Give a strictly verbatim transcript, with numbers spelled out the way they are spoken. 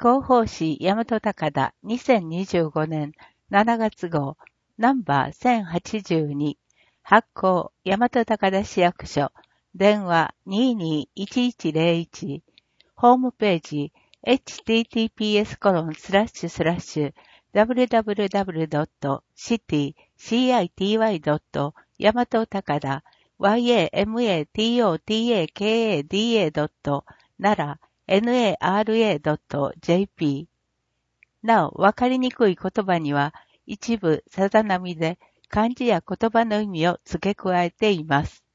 広報誌大和高田にせんにじゅうごねんしちがつ号ナンバーせんはちじゅうに発行大和高田市役所電話 にーにーいちいちゼロいち ホームページ エイチティーティーピーエスコロンスラッシュスラッシュダブリューダブリューダブリュードットシティシーアイティーワイドット大和高田 ワイエーエムエーティーオーティーエーケーエーディーエードットナラ ナラ ドットジェーピー なお、わかりにくい言葉には一部さざ波で漢字や言葉の意味を付け加えています。